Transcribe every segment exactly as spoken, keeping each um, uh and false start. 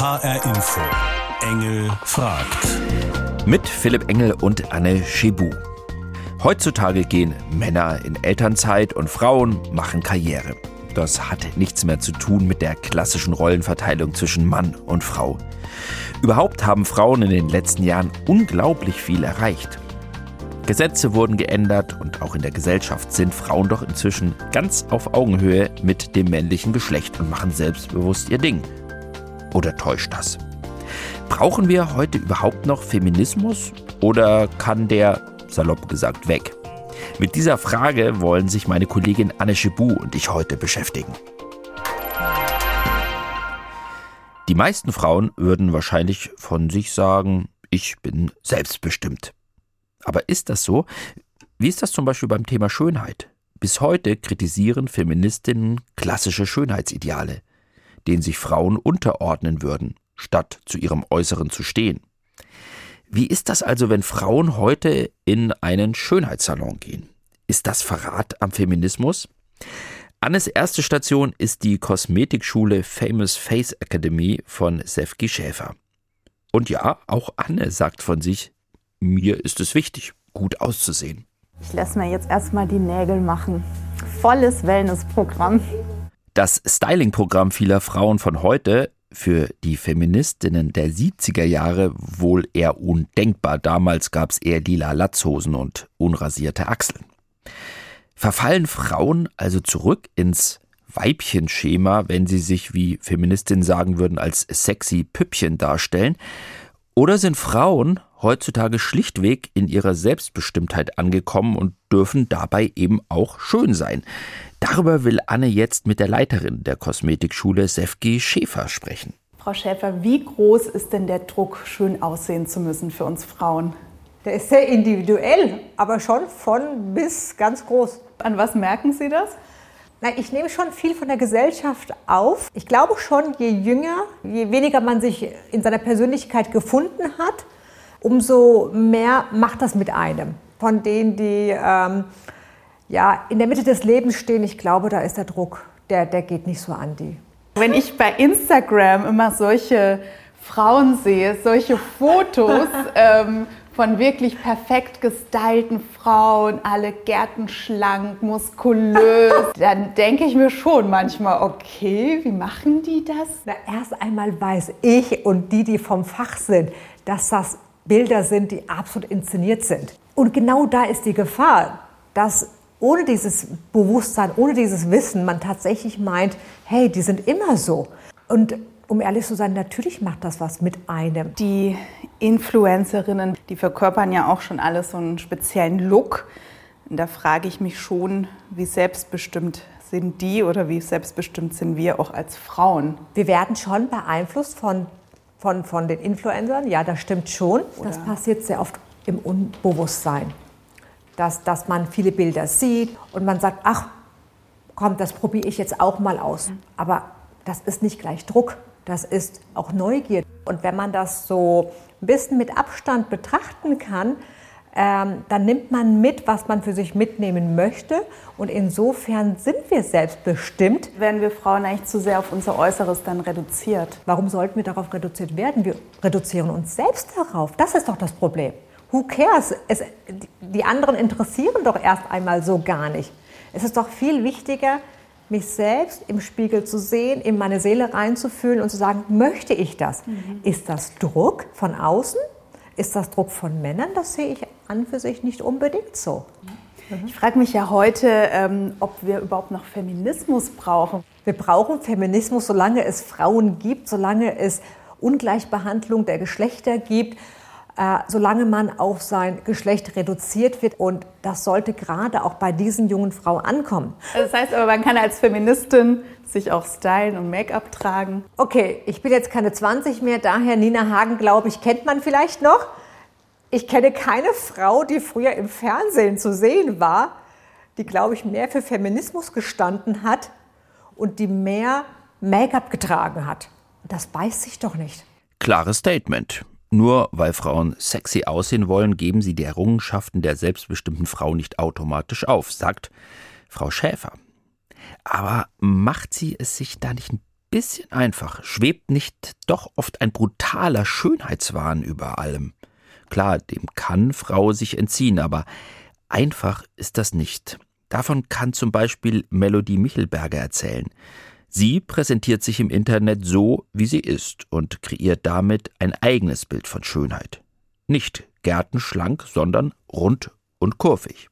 H R Info. Engel fragt. Mit Philipp Engel und Anne Schebou. Heutzutage gehen Männer in Elternzeit und Frauen machen Karriere. Das hat nichts mehr zu tun mit der klassischen Rollenverteilung zwischen Mann und Frau. Überhaupt haben Frauen in den letzten Jahren unglaublich viel erreicht. Gesetze wurden geändert und auch in der Gesellschaft sind Frauen doch inzwischen ganz auf Augenhöhe mit dem männlichen Geschlecht und machen selbstbewusst ihr Ding. Oder täuscht das? Brauchen wir heute überhaupt noch Feminismus oder kann der, salopp gesagt, weg? Mit dieser Frage wollen sich meine Kollegin Anne Schebou und ich heute beschäftigen. Die meisten Frauen würden wahrscheinlich von sich sagen, ich bin selbstbestimmt. Aber ist das so? Wie ist das zum Beispiel beim Thema Schönheit? Bis heute kritisieren Feministinnen klassische Schönheitsideale, denen sich Frauen unterordnen würden, statt zu ihrem Äußeren zu stehen. Wie ist das also, wenn Frauen heute in einen Schönheitssalon gehen? Ist das Verrat am Feminismus? Annes erste Station ist die Kosmetikschule Famous Face Academy von Sefki Schäfer. Und ja, auch Anne sagt von sich, mir ist es wichtig, gut auszusehen. Ich lasse mir jetzt erstmal die Nägel machen. Volles Wellnessprogramm. Das Styling-Programm vieler Frauen von heute, für die Feministinnen der siebziger Jahre wohl eher undenkbar. Damals gab es eher lila Latzhosen und unrasierte Achseln. Verfallen Frauen also zurück ins Weibchenschema, wenn sie sich, wie Feministinnen sagen würden, als sexy Püppchen darstellen? Oder sind Frauen heutzutage schlichtweg in ihrer Selbstbestimmtheit angekommen und dürfen dabei eben auch schön sein? Darüber will Anne jetzt mit der Leiterin der Kosmetikschule Sefki Schäfer sprechen. Frau Schäfer, wie groß ist denn der Druck, schön aussehen zu müssen für uns Frauen? Der ist sehr individuell, aber schon von bis ganz groß. An was merken Sie das? Na, ich nehme schon viel von der Gesellschaft auf. Ich glaube schon, je jünger, je weniger man sich in seiner Persönlichkeit gefunden hat, umso mehr macht das mit einem. Von denen, die ähm, ja, in der Mitte des Lebens stehen, ich glaube, da ist der Druck, der, der geht nicht so an die. Wenn ich bei Instagram immer solche Frauen sehe, solche Fotos ähm, von wirklich perfekt gestylten Frauen, alle gärtenschlank, muskulös, dann denke ich mir schon manchmal, okay, wie machen die das? Na, erst einmal weiß ich und die, die vom Fach sind, dass das Bilder sind, die absolut inszeniert sind. Und genau da ist die Gefahr, dass ohne dieses Bewusstsein, ohne dieses Wissen man tatsächlich meint, hey, die sind immer so. Und um ehrlich zu sein, natürlich macht das was mit einem. Die Influencerinnen, die verkörpern ja auch schon alles so einen speziellen Look. Und da frage ich mich schon, wie selbstbestimmt sind die oder wie selbstbestimmt sind wir auch als Frauen? Wir werden schon beeinflusst von, von, von den Influencern, ja, das stimmt schon. Oder das passiert sehr oft im Unbewusstsein, dass, dass man viele Bilder sieht und man sagt, ach komm, das probiere ich jetzt auch mal aus. Aber das ist nicht gleich Druck. Das ist auch Neugier. Und wenn man das so ein bisschen mit Abstand betrachten kann, ähm, dann nimmt man mit, was man für sich mitnehmen möchte. Und insofern sind wir selbstbestimmt. Werden wir Frauen eigentlich zu sehr auf unser Äußeres dann reduziert? Warum sollten wir darauf reduziert werden? Wir reduzieren uns selbst darauf. Das ist doch das Problem. Who cares? Es, die anderen interessieren doch erst einmal so gar nicht. Es ist doch viel wichtiger, mich selbst im Spiegel zu sehen, in meine Seele reinzufühlen und zu sagen, möchte ich das? Mhm. Ist das Druck von außen? Ist das Druck von Männern? Das sehe ich an für sich nicht unbedingt so. Mhm. Ich frage mich ja heute, ähm, ob wir überhaupt noch Feminismus brauchen. Wir brauchen Feminismus, solange es Frauen gibt, solange es Ungleichbehandlung der Geschlechter gibt, Äh, solange man auf sein Geschlecht reduziert wird. Und das sollte gerade auch bei diesen jungen Frauen ankommen. Das heißt aber, man kann als Feministin sich auch stylen und Make-up tragen. Okay, ich bin jetzt keine zwanzig mehr, daher Nina Hagen, glaube ich, kennt man vielleicht noch. Ich kenne keine Frau, die früher im Fernsehen zu sehen war, die, glaube ich, mehr für Feminismus gestanden hat und die mehr Make-up getragen hat. Das beißt sich doch nicht. Klares Statement. Nur weil Frauen sexy aussehen wollen, geben sie die Errungenschaften der selbstbestimmten Frau nicht automatisch auf, sagt Frau Schäfer. Aber macht sie es sich da nicht ein bisschen einfach schwebt nicht doch oft ein brutaler Schönheitswahn über allem. Klar, dem kann Frau sich entziehen, aber einfach ist das nicht. Davon kann zum Beispiel Melodie Michelberger erzählen. Sie präsentiert sich im Internet so, wie sie ist und kreiert damit ein eigenes Bild von Schönheit. Nicht gärtenschlank, sondern rund und kurvig.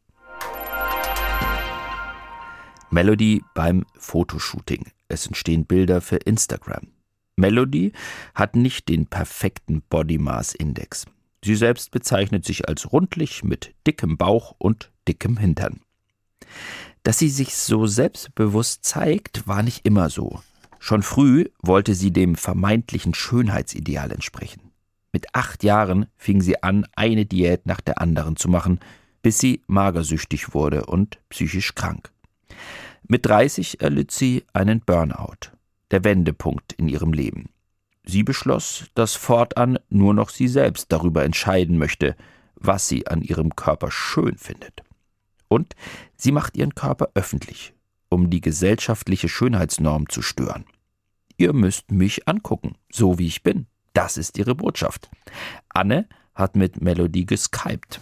Melodie beim Fotoshooting. Es entstehen Bilder für Instagram. Melodie hat nicht den perfekten Body Mass Index. Sie selbst bezeichnet sich als rundlich mit dickem Bauch und dickem Hintern. Dass sie sich so selbstbewusst zeigt, war nicht immer so. Schon früh wollte sie dem vermeintlichen Schönheitsideal entsprechen. Mit acht Jahren fing sie an, eine Diät nach der anderen zu machen, bis sie magersüchtig wurde und psychisch krank. Mit dreißig erlitt sie einen Burnout, der Wendepunkt in ihrem Leben. Sie beschloss, dass fortan nur noch sie selbst darüber entscheiden möchte, was sie an ihrem Körper schön findet. Und sie macht ihren Körper öffentlich, um die gesellschaftliche Schönheitsnorm zu stören. Ihr müsst mich angucken, so wie ich bin. Das ist ihre Botschaft. Anne hat mit Melodie geskypt.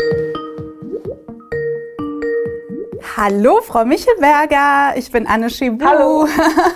Hallo, Frau Michelberger, ich bin Anne Schibu. Hallo.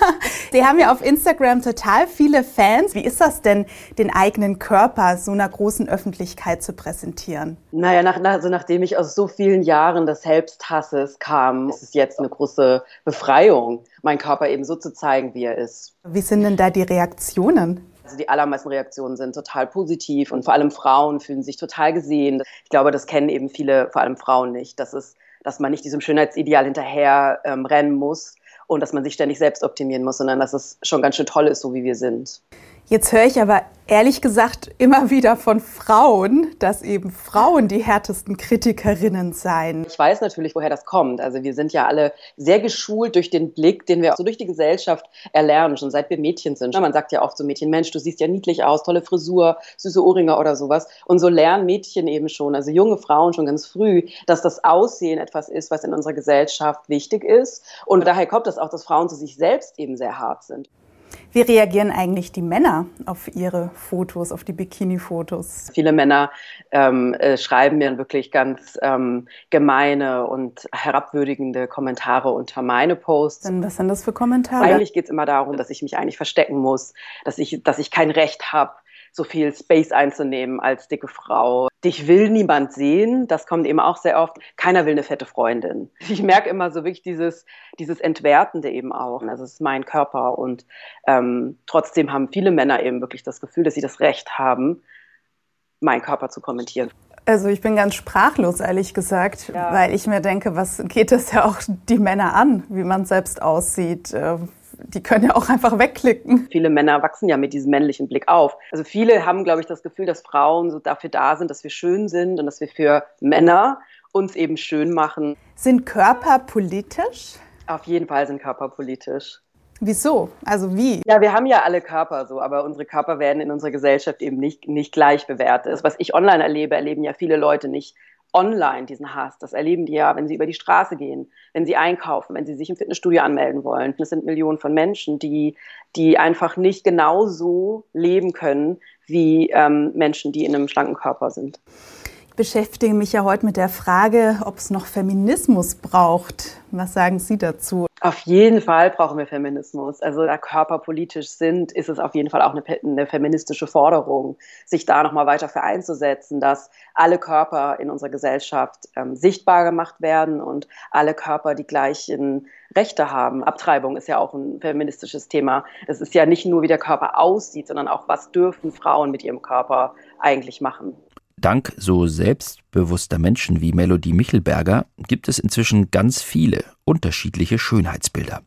Sie haben ja auf Instagram total viele Fans. Wie ist das denn, den eigenen Körper so einer großen Öffentlichkeit zu präsentieren? Naja, nach, also nachdem ich aus so vielen Jahren des Selbsthasses kam, ist es jetzt eine große Befreiung, meinen Körper eben so zu zeigen, wie er ist. Wie sind denn da die Reaktionen? Also die allermeisten Reaktionen sind total positiv und vor allem Frauen fühlen sich total gesehen. Ich glaube, das kennen eben viele, vor allem Frauen nicht, dass es dass man nicht diesem Schönheitsideal hinterher ähm, rennen muss und dass man sich ständig selbst optimieren muss, sondern dass es schon ganz schön toll ist, so wie wir sind. Jetzt höre ich aber ehrlich gesagt immer wieder von Frauen, dass eben Frauen die härtesten Kritikerinnen seien. Ich weiß natürlich, woher das kommt. Also wir sind ja alle sehr geschult durch den Blick, den wir so durch die Gesellschaft erlernen, schon seit wir Mädchen sind. Man sagt ja oft so Mädchen, Mensch, du siehst ja niedlich aus, tolle Frisur, süße Ohrringe oder sowas. Und so lernen Mädchen eben schon, also junge Frauen schon ganz früh, dass das Aussehen etwas ist, was in unserer Gesellschaft wichtig ist. Und daher kommt es auch, dass Frauen zu sich selbst eben sehr hart sind. Wie reagieren eigentlich die Männer auf ihre Fotos, auf die Bikini-Fotos? Viele Männer ähm, äh, schreiben mir wirklich ganz ähm, gemeine und herabwürdigende Kommentare unter meine Posts. Und was sind das für Kommentare? Eigentlich geht es immer darum, dass ich mich eigentlich verstecken muss, dass ich, dass ich kein Recht habe, so viel Space einzunehmen als dicke Frau. Dich will niemand sehen, das kommt eben auch sehr oft. Keiner will eine fette Freundin. Ich merke immer so wirklich dieses, dieses Entwertende eben auch. Also es ist mein Körper und ähm, trotzdem haben viele Männer eben wirklich das Gefühl, dass sie das Recht haben, meinen Körper zu kommentieren. Also ich bin ganz sprachlos, ehrlich gesagt, ja. Weil ich mir denke, was geht es ja auch die Männer an, wie man selbst aussieht. Die können ja auch einfach wegklicken. Viele Männer wachsen ja mit diesem männlichen Blick auf. Also viele haben, glaube ich, das Gefühl, dass Frauen so dafür da sind, dass wir schön sind und dass wir für Männer uns eben schön machen. Sind Körper politisch? Auf jeden Fall sind Körper politisch. Wieso? Also wie? Ja, wir haben ja alle Körper so, aber unsere Körper werden in unserer Gesellschaft eben nicht, nicht gleich bewertet. Was ich online erlebe, erleben ja viele Leute nicht online, diesen Hass. Das erleben die ja, wenn sie über die Straße gehen, wenn sie einkaufen, wenn sie sich im Fitnessstudio anmelden wollen. Das sind Millionen von Menschen, die, die einfach nicht genauso leben können wie ähm, Menschen, die in einem schlanken Körper sind. Ich beschäftige mich ja heute mit der Frage, ob es noch Feminismus braucht. Was sagen Sie dazu? Auf jeden Fall brauchen wir Feminismus. Also da Körper politisch sind, ist es auf jeden Fall auch eine, eine feministische Forderung, sich da nochmal weiter für einzusetzen, dass alle Körper in unserer Gesellschaft ähm, sichtbar gemacht werden und alle Körper die gleichen Rechte haben. Abtreibung ist ja auch ein feministisches Thema. Es ist ja nicht nur, wie der Körper aussieht, sondern auch, was dürfen Frauen mit ihrem Körper eigentlich machen. Dank so selbstbewusster Menschen wie Melodie Michelberger gibt es inzwischen ganz viele unterschiedliche Schönheitsbilder.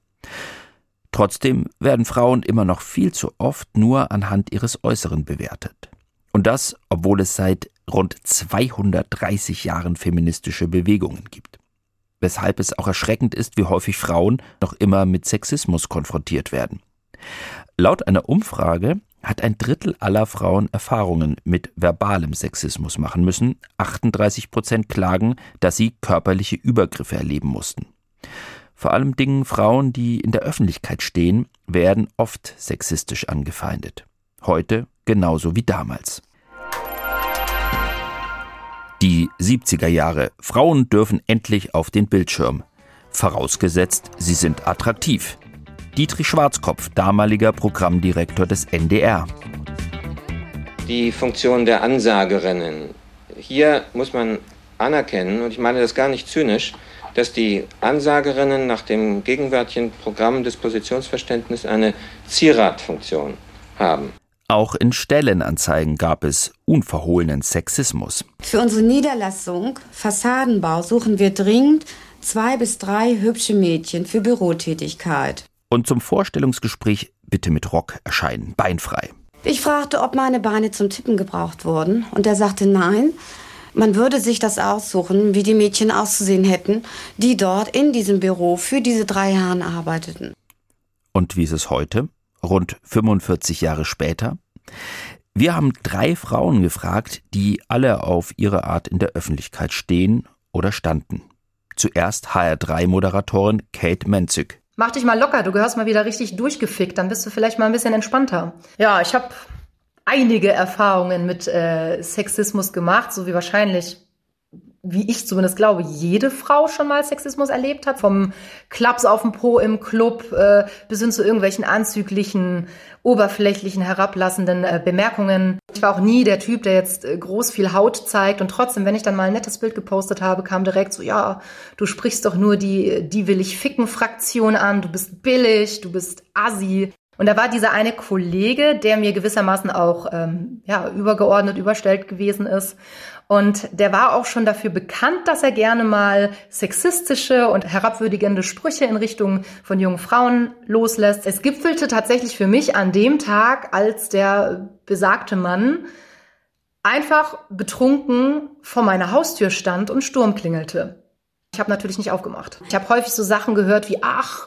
Trotzdem werden Frauen immer noch viel zu oft nur anhand ihres Äußeren bewertet. Und das, obwohl es seit rund zweihundertdreißig Jahren feministische Bewegungen gibt. Weshalb es auch erschreckend ist, wie häufig Frauen noch immer mit Sexismus konfrontiert werden. Laut einer Umfrage hat ein Drittel aller Frauen Erfahrungen mit verbalem Sexismus machen müssen. achtunddreißig Prozent klagen, dass sie körperliche Übergriffe erleben mussten. Vor allem Dingen Frauen, die in der Öffentlichkeit stehen, werden oft sexistisch angefeindet. Heute genauso wie damals. Die siebziger Jahre. Frauen dürfen endlich auf den Bildschirm. Vorausgesetzt, sie sind attraktiv. Dietrich Schwarzkopf, damaliger Programmdirektor des N D R. Die Funktion der Ansagerinnen. Hier muss man anerkennen, und ich meine das gar nicht zynisch, dass die Ansagerinnen nach dem gegenwärtigen Programm Dispositionsverständnis eine Zieratfunktion haben. Auch in Stellenanzeigen gab es unverhohlenen Sexismus. Für unsere Niederlassung Fassadenbau suchen wir dringend zwei bis drei hübsche Mädchen für Bürotätigkeit. Und zum Vorstellungsgespräch bitte mit Rock erscheinen, beinfrei. Ich fragte, ob meine Beine zum Tippen gebraucht wurden, und er sagte nein. Man würde sich das aussuchen, wie die Mädchen auszusehen hätten, die dort in diesem Büro für diese drei Herren arbeiteten. Und wie ist es heute, rund fünfundvierzig Jahre später? Wir haben drei Frauen gefragt, die alle auf ihre Art in der Öffentlichkeit stehen oder standen. Zuerst H R drei Moderatorin Kate Menzig. Mach dich mal locker, du gehörst mal wieder richtig durchgefickt, dann bist du vielleicht mal ein bisschen entspannter. Ja, ich habe einige Erfahrungen mit äh, Sexismus gemacht, so wie wahrscheinlich, wie ich zumindest glaube, jede Frau schon mal Sexismus erlebt hat. Vom Klaps auf dem Po im Club äh, bis hin zu irgendwelchen anzüglichen, oberflächlichen, herablassenden äh, Bemerkungen. Ich war auch nie der Typ, der jetzt äh, groß viel Haut zeigt, und trotzdem, wenn ich dann mal ein nettes Bild gepostet habe, kam direkt so, ja, du sprichst doch nur die die will ich ficken Fraktion an, du bist billig, du bist assi. Und da war dieser eine Kollege, der mir gewissermaßen auch ähm, ja, übergeordnet, überstellt gewesen ist. Und der war auch schon dafür bekannt, dass er gerne mal sexistische und herabwürdigende Sprüche in Richtung von jungen Frauen loslässt. Es gipfelte tatsächlich für mich an dem Tag, als der besagte Mann einfach betrunken vor meiner Haustür stand und Sturm klingelte. Ich habe natürlich nicht aufgemacht. Ich habe häufig so Sachen gehört wie, ach,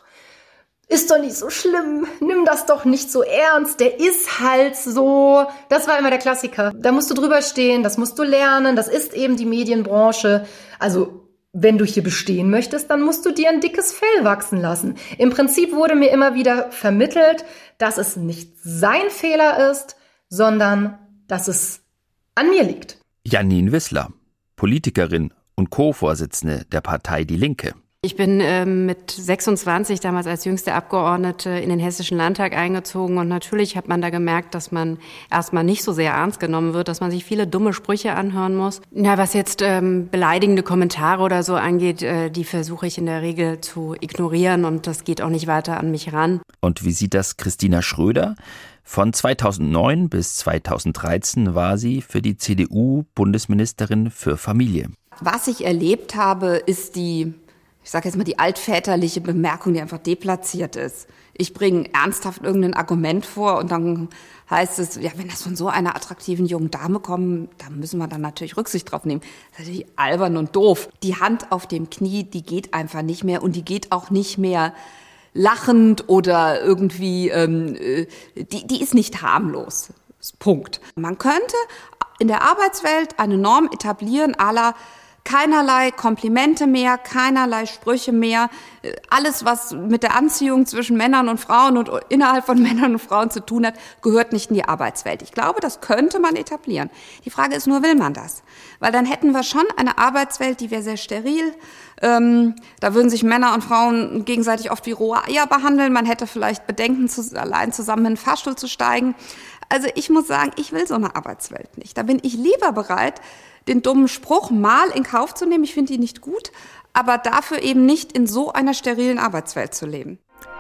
ist doch nicht so schlimm, nimm das doch nicht so ernst, der ist halt so. Das war immer der Klassiker. Da musst du drüber stehen, das musst du lernen, das ist eben die Medienbranche. Also wenn du hier bestehen möchtest, dann musst du dir ein dickes Fell wachsen lassen. Im Prinzip wurde mir immer wieder vermittelt, dass es nicht sein Fehler ist, sondern dass es an mir liegt. Janine Wissler, Politikerin und Co-Vorsitzende der Partei Die Linke. Ich bin äh, mit sechsundzwanzig damals als jüngste Abgeordnete in den Hessischen Landtag eingezogen, und natürlich hat man da gemerkt, dass man erstmal nicht so sehr ernst genommen wird, dass man sich viele dumme Sprüche anhören muss. Na, was jetzt ähm, beleidigende Kommentare oder so angeht, äh, die versuche ich in der Regel zu ignorieren, und das geht auch nicht weiter an mich ran. Und wie sieht das Christina Schröder? Von zweitausendneun bis zweitausenddreizehn war sie für die C D U Bundesministerin für Familie. Was ich erlebt habe, ist die Ich sage jetzt mal die altväterliche Bemerkung, die einfach deplatziert ist. Ich bringe ernsthaft irgendein Argument vor, und dann heißt es, ja, wenn das von so einer attraktiven jungen Dame kommt, da müssen wir dann natürlich Rücksicht drauf nehmen. Das ist natürlich albern und doof. Die Hand auf dem Knie, die geht einfach nicht mehr, und die geht auch nicht mehr lachend oder irgendwie, ähm, die, die ist nicht harmlos. Punkt. Man könnte in der Arbeitswelt eine Norm etablieren, à la keinerlei Komplimente mehr, keinerlei Sprüche mehr. Alles, was mit der Anziehung zwischen Männern und Frauen und innerhalb von Männern und Frauen zu tun hat, gehört nicht in die Arbeitswelt. Ich glaube, das könnte man etablieren. Die Frage ist nur, will man das? Weil dann hätten wir schon eine Arbeitswelt, die wäre sehr steril. Ähm, da würden sich Männer und Frauen gegenseitig oft wie rohe Eier behandeln. Man hätte vielleicht Bedenken, zu, allein zusammen in den Fahrstuhl zu steigen. Also ich muss sagen, ich will so eine Arbeitswelt nicht. Da bin ich lieber bereit, den dummen Spruch mal in Kauf zu nehmen. Ich finde ihn nicht gut, aber dafür eben nicht in so einer sterilen Arbeitswelt zu leben.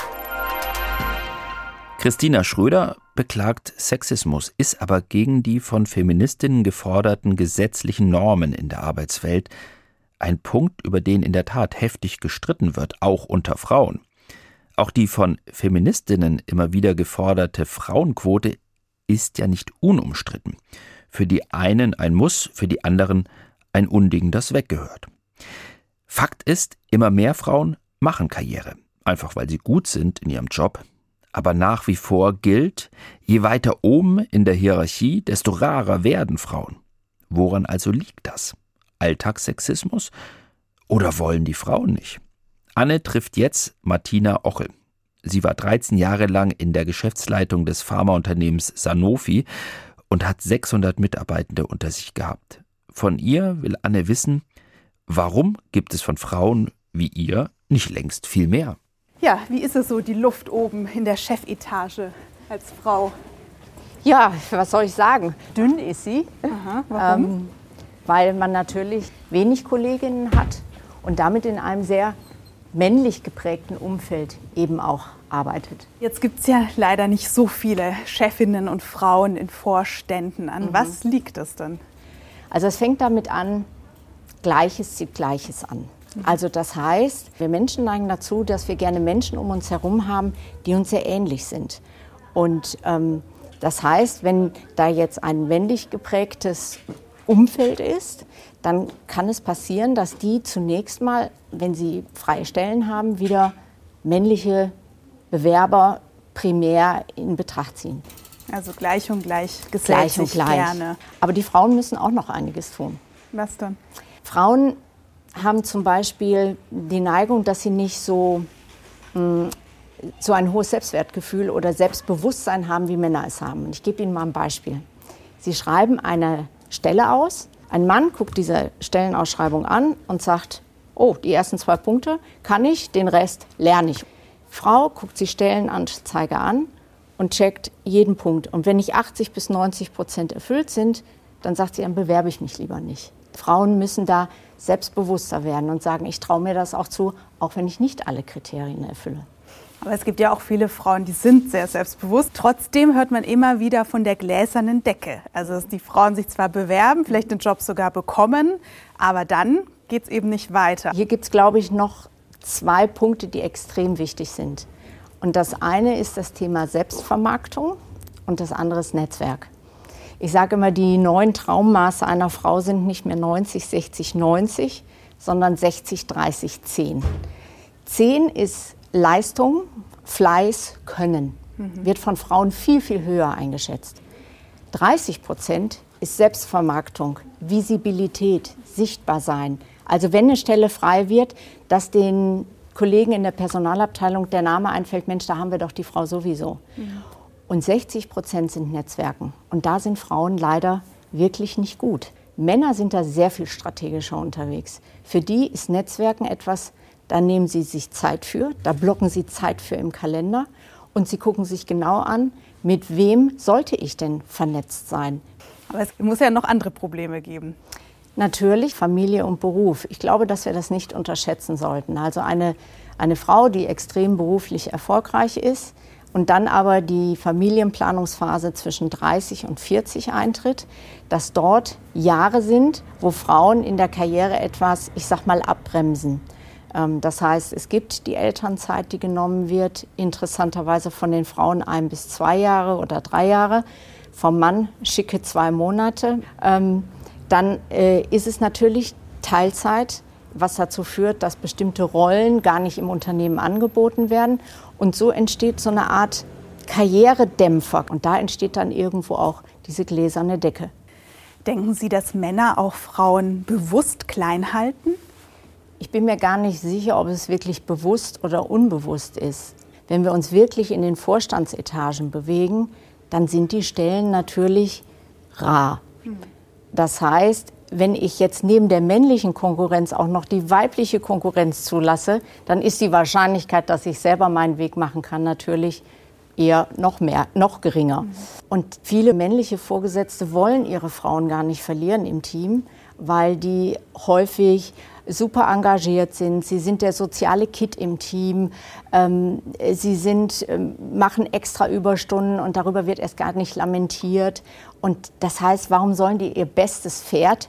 Christina Schröder beklagt Sexismus, ist aber gegen die von Feministinnen geforderten gesetzlichen Normen in der Arbeitswelt. Ein Punkt, über den in der Tat heftig gestritten wird, auch unter Frauen. Auch die von Feministinnen immer wieder geforderte Frauenquote ist ja nicht unumstritten. Für die einen ein Muss, für die anderen ein Unding, das weggehört. Fakt ist, immer mehr Frauen machen Karriere, einfach weil sie gut sind in ihrem Job. Aber nach wie vor gilt, je weiter oben in der Hierarchie, desto rarer werden Frauen. Woran also liegt das? Alltagssexismus? Oder wollen die Frauen nicht? Anne trifft jetzt Martina Ochel. Sie war dreizehn Jahre lang in der Geschäftsleitung des Pharmaunternehmens Sanofi und hat sechshundert Mitarbeitende unter sich gehabt. Von ihr will Anne wissen, warum gibt es von Frauen wie ihr nicht längst viel mehr? Ja, wie ist es so, die Luft oben in der Chefetage als Frau? Ja, was soll ich sagen? Dünn ist sie, Aha, warum? Ähm, weil man natürlich wenig Kolleginnen hat und damit in einem sehr männlich geprägten Umfeld eben auch arbeitet. Jetzt gibt es ja leider nicht so viele Chefinnen und Frauen in Vorständen. An mhm. was liegt das denn? Also es fängt damit an, Gleiches zieht Gleiches an. Also das heißt, wir Menschen neigen dazu, dass wir gerne Menschen um uns herum haben, die uns sehr ähnlich sind. Und ähm, das heißt, wenn da jetzt ein männlich geprägtes Umfeld ist, dann kann es passieren, dass die zunächst mal, wenn sie freie Stellen haben, wieder männliche Bewerber primär in Betracht ziehen. Also gleich und gleich gesellt Gleich und sich gleich. gerne. Aber die Frauen müssen auch noch einiges tun. Was dann? Frauen haben zum Beispiel die Neigung, dass sie nicht so, mh, so ein hohes Selbstwertgefühl oder Selbstbewusstsein haben, wie Männer es haben. Und ich gebe Ihnen mal ein Beispiel. Sie schreiben eine Stelle aus. Ein Mann guckt diese Stellenausschreibung an und sagt, oh, die ersten zwei Punkte kann ich, den Rest lerne ich. Frau guckt sich Stellenanzeige an und checkt jeden Punkt. Und wenn nicht achtzig bis neunzig Prozent erfüllt sind, dann sagt sie, dann bewerbe ich mich lieber nicht. Frauen müssen da selbstbewusster werden und sagen, ich traue mir das auch zu, auch wenn ich nicht alle Kriterien erfülle. Aber es gibt ja auch viele Frauen, die sind sehr selbstbewusst. Trotzdem hört man immer wieder von der gläsernen Decke. Also dass die Frauen sich zwar bewerben, vielleicht den Job sogar bekommen, aber dann geht es eben nicht weiter. Hier gibt es, glaube ich, noch zwei Punkte, die extrem wichtig sind. Und das eine ist das Thema Selbstvermarktung und das andere ist Netzwerk. Ich sage immer, die neuen Traummaße einer Frau sind nicht mehr neunzig, sechzig, neunzig, sondern sechzig, dreißig, zehn. zehn ist Leistung, Fleiß, Können. Mhm. Wird von Frauen viel, viel höher eingeschätzt. dreißig Prozent ist Selbstvermarktung, Visibilität, sichtbar sein. Also wenn eine Stelle frei wird, dass den Kollegen in der Personalabteilung der Name einfällt, Mensch, da haben wir doch die Frau sowieso. Mhm. Und sechzig Prozent sind Netzwerken. Und da sind Frauen leider wirklich nicht gut. Männer sind da sehr viel strategischer unterwegs. Für die ist Netzwerken etwas, da nehmen sie sich Zeit für, da blocken sie Zeit für im Kalender und sie gucken sich genau an, mit wem sollte ich denn vernetzt sein. Aber es muss ja noch andere Probleme geben. Natürlich Familie und Beruf. Ich glaube, dass wir das nicht unterschätzen sollten. Also eine, eine Frau, die extrem beruflich erfolgreich ist, und dann aber die Familienplanungsphase zwischen dreißig und vierzig eintritt, dass dort Jahre sind, wo Frauen in der Karriere etwas, ich sag mal, abbremsen. Das heißt, es gibt die Elternzeit, die genommen wird, interessanterweise von den Frauen ein bis zwei Jahre oder drei Jahre, vom Mann schicke zwei Monate. Dann ist es natürlich Teilzeit, was dazu führt, dass bestimmte Rollen gar nicht im Unternehmen angeboten werden. Und so entsteht so eine Art Karrieredämpfer. Und da entsteht dann irgendwo auch diese gläserne Decke. Denken Sie, dass Männer auch Frauen bewusst klein halten? Ich bin mir gar nicht sicher, ob es wirklich bewusst oder unbewusst ist. Wenn wir uns wirklich in den Vorstandsetagen bewegen, dann sind die Stellen natürlich rar. Das heißt, wenn ich jetzt neben der männlichen Konkurrenz auch noch die weibliche Konkurrenz zulasse, dann ist die Wahrscheinlichkeit, dass ich selber meinen Weg machen kann, natürlich eher noch mehr, noch geringer. Mhm. Und viele männliche Vorgesetzte wollen ihre Frauen gar nicht verlieren im Team, weil die häufig super engagiert sind. Sie sind der soziale Kitt im Team. Ähm, sie sind, ähm, machen extra Überstunden und darüber wird erst gar nicht lamentiert. Und das heißt, warum sollen die ihr bestes Pferd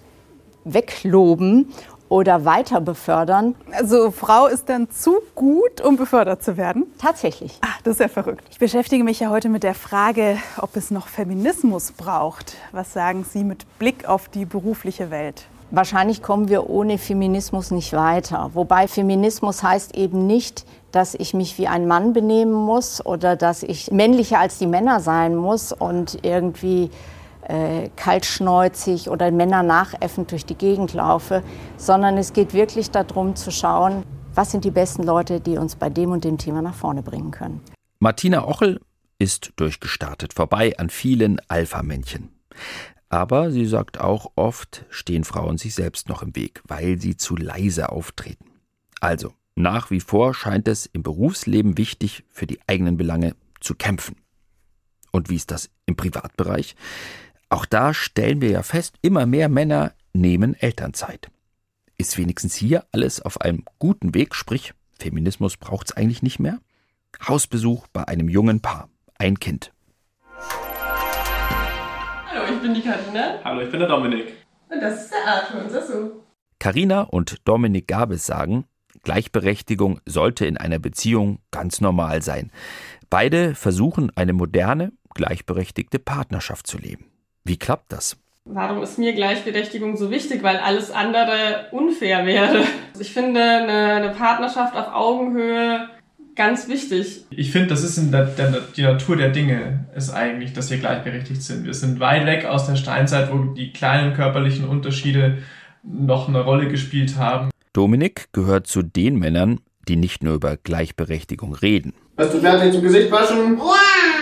wegloben oder weiter befördern? Also Frau ist dann zu gut, um befördert zu werden? Tatsächlich. Ach, das ist ja verrückt. Ich beschäftige mich ja heute mit der Frage, ob es noch Feminismus braucht. Was sagen Sie mit Blick auf die berufliche Welt? Wahrscheinlich kommen wir ohne Feminismus nicht weiter. Wobei Feminismus heißt eben nicht, dass ich mich wie ein Mann benehmen muss oder dass ich männlicher als die Männer sein muss und irgendwie äh, kaltschnäuzig oder Männer nachäffend durch die Gegend laufe, sondern es geht wirklich darum zu schauen, was sind die besten Leute, die uns bei dem und dem Thema nach vorne bringen können. Martina Ochel ist durchgestartet, vorbei an vielen Alpha-Männchen. Aber sie sagt auch, oft stehen Frauen sich selbst noch im Weg, weil sie zu leise auftreten. Also, nach wie vor scheint es im Berufsleben wichtig, für die eigenen Belange zu kämpfen. Und wie ist das im Privatbereich? Auch da stellen wir ja fest, immer mehr Männer nehmen Elternzeit. Ist wenigstens hier alles auf einem guten Weg, sprich, Feminismus braucht es eigentlich nicht mehr? Hausbesuch bei einem jungen Paar, ein Kind. Hallo, ich bin die Carina. Hallo, ich bin der Dominik. Und das ist der Arthur, unser Sohn. Carina und Dominik Gabes sagen, Gleichberechtigung sollte in einer Beziehung ganz normal sein. Beide versuchen, eine moderne, gleichberechtigte Partnerschaft zu leben. Wie klappt das? Warum ist mir Gleichberechtigung so wichtig? Weil alles andere unfair wäre. Ich finde eine, eine Partnerschaft auf Augenhöhe ganz wichtig. Ich finde, das ist in der, der, die Natur der Dinge, ist eigentlich, dass wir gleichberechtigt sind. Wir sind weit weg aus der Steinzeit, wo die kleinen körperlichen Unterschiede noch eine Rolle gespielt haben. Dominik gehört zu den Männern, die nicht nur über Gleichberechtigung reden. Hast du fertig zum Gesicht waschen? Ja.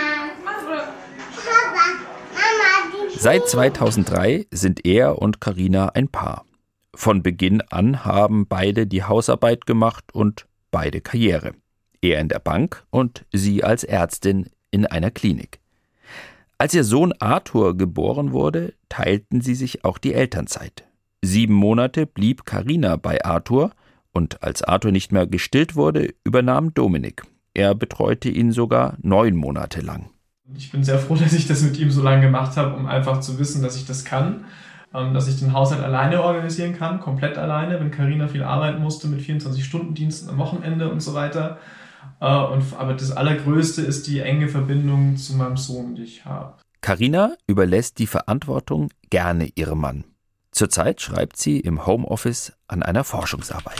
Seit zweitausenddrei sind er und Carina ein Paar. Von Beginn an haben beide die Hausarbeit gemacht und beide Karriere. Er in der Bank und sie als Ärztin in einer Klinik. Als ihr Sohn Arthur geboren wurde, teilten sie sich auch die Elternzeit. Sieben Monate blieb Carina bei Arthur und als Arthur nicht mehr gestillt wurde, übernahm Dominik. Er betreute ihn sogar neun Monate lang. Ich bin sehr froh, dass ich das mit ihm so lange gemacht habe, um einfach zu wissen, dass ich das kann, dass ich den Haushalt alleine organisieren kann, komplett alleine, wenn Carina viel arbeiten musste mit vierundzwanzig-Stunden-Diensten am Wochenende und so weiter. Und, aber das Allergrößte ist die enge Verbindung zu meinem Sohn, die ich habe. Carina überlässt die Verantwortung gerne ihrem Mann. Zurzeit schreibt sie im Homeoffice an einer Forschungsarbeit.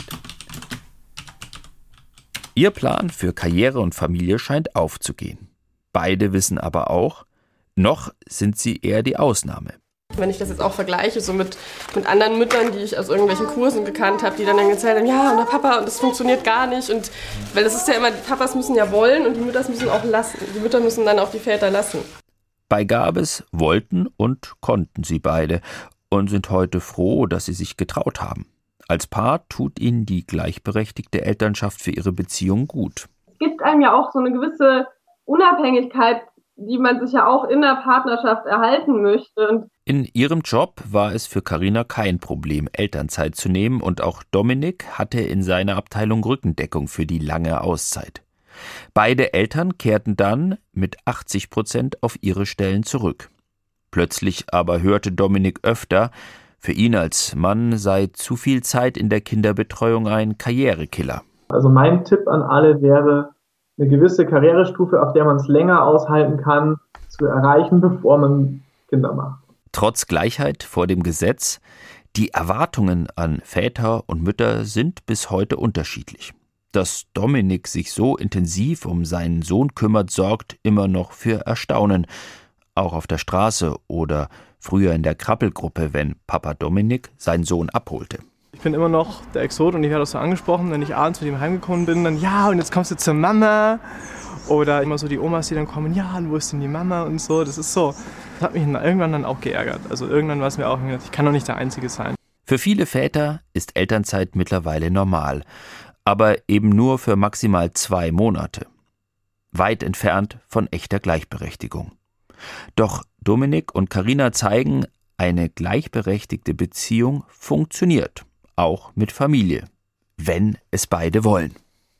Ihr Plan für Karriere und Familie scheint aufzugehen. Beide wissen aber auch, noch sind sie eher die Ausnahme. Wenn ich das jetzt auch vergleiche, so mit, mit anderen Müttern, die ich aus irgendwelchen Kursen gekannt habe, die dann, dann erzählt haben, ja, und der Papa, und das funktioniert gar nicht. Und weil das ist ja immer, die Papas müssen ja wollen und die Mütter müssen auch lassen. Die Mütter müssen dann auch die Väter lassen. Bei Gabes wollten und konnten sie beide und sind heute froh, dass sie sich getraut haben. Als Paar tut ihnen die gleichberechtigte Elternschaft für ihre Beziehung gut. Es gibt einem ja auch so eine gewisse Unabhängigkeit, die man sich ja auch in der Partnerschaft erhalten möchte. Und in ihrem Job war es für Carina kein Problem, Elternzeit zu nehmen, und auch Dominik hatte in seiner Abteilung Rückendeckung für die lange Auszeit. Beide Eltern kehrten dann mit achtzig Prozent auf ihre Stellen zurück. Plötzlich aber hörte Dominik öfter, für ihn als Mann sei zu viel Zeit in der Kinderbetreuung ein Karrierekiller. Also mein Tipp an alle wäre, eine gewisse Karrierestufe, auf der man es länger aushalten kann, zu erreichen, bevor man Kinder macht. Trotz Gleichheit vor dem Gesetz, die Erwartungen an Väter und Mütter sind bis heute unterschiedlich. Dass Dominik sich so intensiv um seinen Sohn kümmert, sorgt immer noch für Erstaunen. Auch auf der Straße oder früher in der Krabbelgruppe, wenn Papa Dominik seinen Sohn abholte. Ich bin immer noch der Exot und ich werde auch so angesprochen, wenn ich abends mit ihm heimgekommen bin, dann ja, und jetzt kommst du zur Mama. Oder immer so die Omas, die dann kommen, ja, und wo ist denn die Mama und so. Das ist so, das hat mich irgendwann dann auch geärgert. Also irgendwann war es mir auch gedacht, ich kann doch nicht der Einzige sein. Für viele Väter ist Elternzeit mittlerweile normal, aber eben nur für maximal zwei Monate. Weit entfernt von echter Gleichberechtigung. Doch Dominik und Carina zeigen, eine gleichberechtigte Beziehung funktioniert. Auch mit Familie, wenn es beide wollen.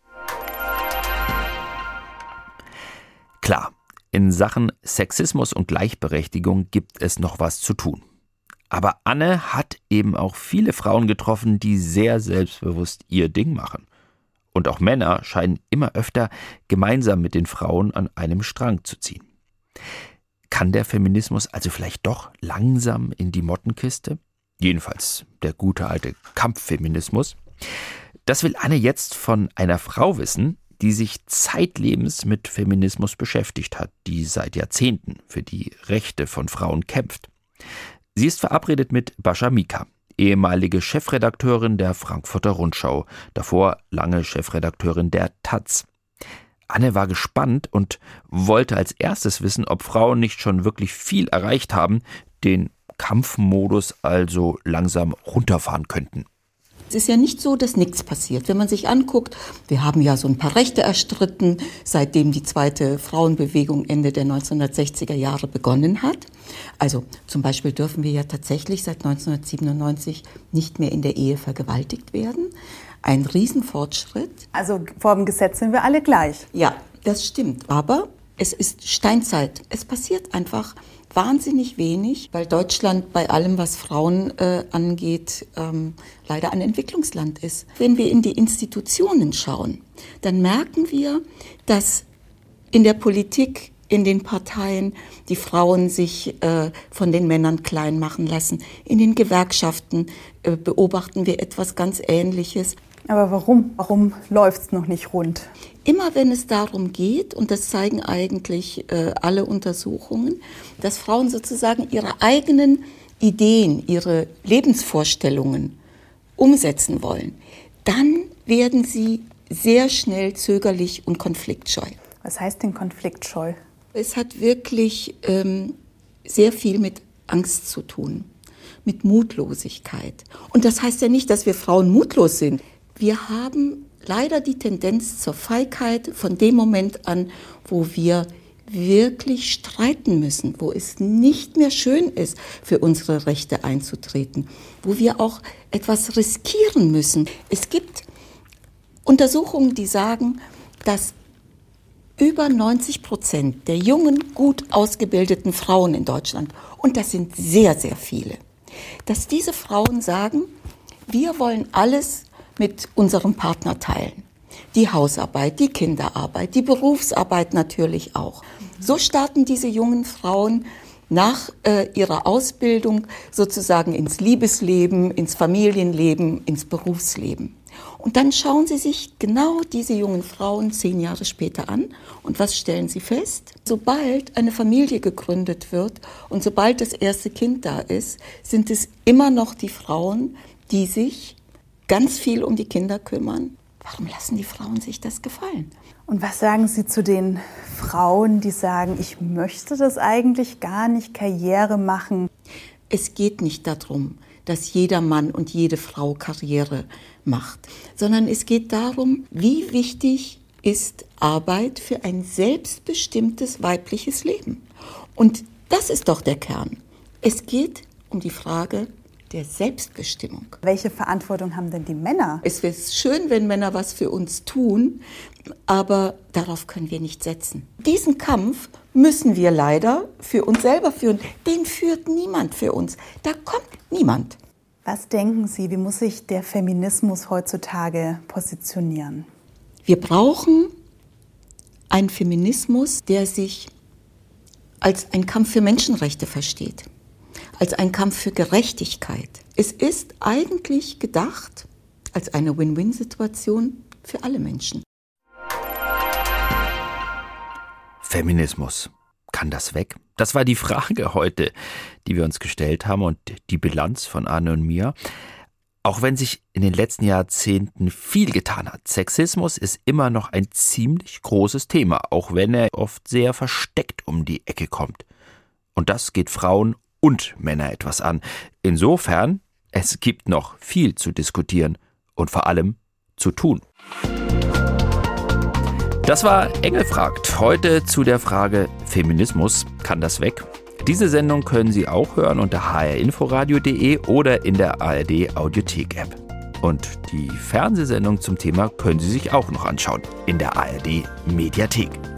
Klar, in Sachen Sexismus und Gleichberechtigung gibt es noch was zu tun. Aber Anne hat eben auch viele Frauen getroffen, die sehr selbstbewusst ihr Ding machen. Und auch Männer scheinen immer öfter gemeinsam mit den Frauen an einem Strang zu ziehen. Kann der Feminismus also vielleicht doch langsam in die Mottenkiste? Jedenfalls der gute alte Kampffeminismus. Das will Anne jetzt von einer Frau wissen, die sich zeitlebens mit Feminismus beschäftigt hat, die seit Jahrzehnten für die Rechte von Frauen kämpft. Sie ist verabredet mit Bascha Mika. ehemalige Chefredakteurin der Frankfurter Rundschau, davor lange Chefredakteurin der Taz. Anne war gespannt und wollte als erstes wissen, ob Frauen nicht schon wirklich viel erreicht haben, den Kampfmodus also langsam runterfahren könnten. Es ist ja nicht so, dass nichts passiert. Wenn man sich anguckt, wir haben ja so ein paar Rechte erstritten, seitdem die zweite Frauenbewegung Ende der neunzehnhundertsechziger Jahre begonnen hat. Also zum Beispiel dürfen wir ja tatsächlich seit neunzehnhundertsiebenundneunzig nicht mehr in der Ehe vergewaltigt werden. Ein Riesenfortschritt. Also vor dem Gesetz sind wir alle gleich. Ja, das stimmt. Aber es ist Steinzeit. Es passiert einfach wahnsinnig wenig, weil Deutschland bei allem, was Frauen äh, angeht, ähm, leider ein Entwicklungsland ist. Wenn wir in die Institutionen schauen, dann merken wir, dass in der Politik, in den Parteien die Frauen sich äh, von den Männern klein machen lassen. In den Gewerkschaften äh, beobachten wir etwas ganz Ähnliches. Aber warum? Warum läuft es noch nicht rund? Immer wenn es darum geht, und das zeigen eigentlich äh, alle Untersuchungen, dass Frauen sozusagen ihre eigenen Ideen, ihre Lebensvorstellungen umsetzen wollen, dann werden sie sehr schnell zögerlich und konfliktscheu. Was heißt denn konfliktscheu? Es hat wirklich ähm, sehr viel mit Angst zu tun, mit Mutlosigkeit. Und das heißt ja nicht, dass wir Frauen mutlos sind. Wir haben leider die Tendenz zur Feigheit von dem Moment an, wo wir wirklich streiten müssen, wo es nicht mehr schön ist, für unsere Rechte einzutreten, wo wir auch etwas riskieren müssen. Es gibt Untersuchungen, die sagen, dass über neunzig Prozent der jungen, gut ausgebildeten Frauen in Deutschland, und das sind sehr, sehr viele, dass diese Frauen sagen, wir wollen alles mit unserem Partner teilen. Die Hausarbeit, die Kinderarbeit, die Berufsarbeit natürlich auch. So starten diese jungen Frauen nach äh, ihrer Ausbildung sozusagen ins Liebesleben, ins Familienleben, ins Berufsleben. Und dann schauen sie sich genau diese jungen Frauen zehn Jahre später an. Und was stellen sie fest? Sobald eine Familie gegründet wird und sobald das erste Kind da ist, sind es immer noch die Frauen, die sich ganz viel um die Kinder kümmern. Warum lassen die Frauen sich das gefallen? Und was sagen Sie zu den Frauen, die sagen, ich möchte das eigentlich gar nicht, Karriere machen? Es geht nicht darum, dass jeder Mann und jede Frau Karriere macht, sondern es geht darum, wie wichtig ist Arbeit für ein selbstbestimmtes weibliches Leben. Und das ist doch der Kern. Es geht um die Frage der Selbstbestimmung. Welche Verantwortung haben denn die Männer? Es wäre schön, wenn Männer was für uns tun, aber darauf können wir nicht setzen. Diesen Kampf müssen wir leider für uns selber führen. Den führt niemand für uns. Da kommt niemand. Was denken Sie, wie muss sich der Feminismus heutzutage positionieren? Wir brauchen einen Feminismus, der sich als ein Kampf für Menschenrechte versteht. Als ein Kampf für Gerechtigkeit. Es ist eigentlich gedacht als eine Win-Win-Situation für alle Menschen. Feminismus. Kann das weg? Das war die Frage heute, die wir uns gestellt haben und die Bilanz von Anne und mir. Auch wenn sich in den letzten Jahrzehnten viel getan hat, Sexismus ist immer noch ein ziemlich großes Thema, auch wenn er oft sehr versteckt um die Ecke kommt. Und das geht Frauen und Männer etwas an. Insofern, es gibt noch viel zu diskutieren und vor allem zu tun. Das war Engel fragt. Heute zu der Frage Feminismus, kann das weg? Diese Sendung können Sie auch hören unter h r inforadio punkt de oder in der A R D Audiothek App. Und die Fernsehsendung zum Thema können Sie sich auch noch anschauen in der A R D Mediathek.